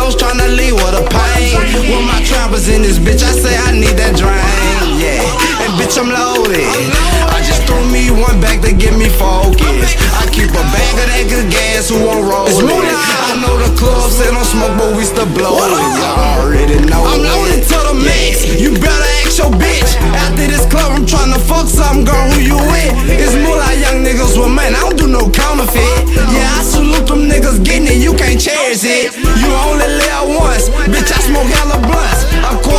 hoes tryna leave with a pain. With my trappers in this bitch, I say I need that drain. Yeah, and bitch, I'm loaded. I just threw me one back to get me focused. I keep a bag of that good gas, who won't roll it. I know the club say don't smoke, but we still blow it. Y'all already know. I'm loaded to the max. You better ask your bitch. After this club, I'm tryna fuck something, girl, who you with? It's more like young niggas with man, I don't do no counterfeit. Yeah, I salute them niggas getting it, you can't cherish it. You only live once, bitch, I smoke hella blunts. Of course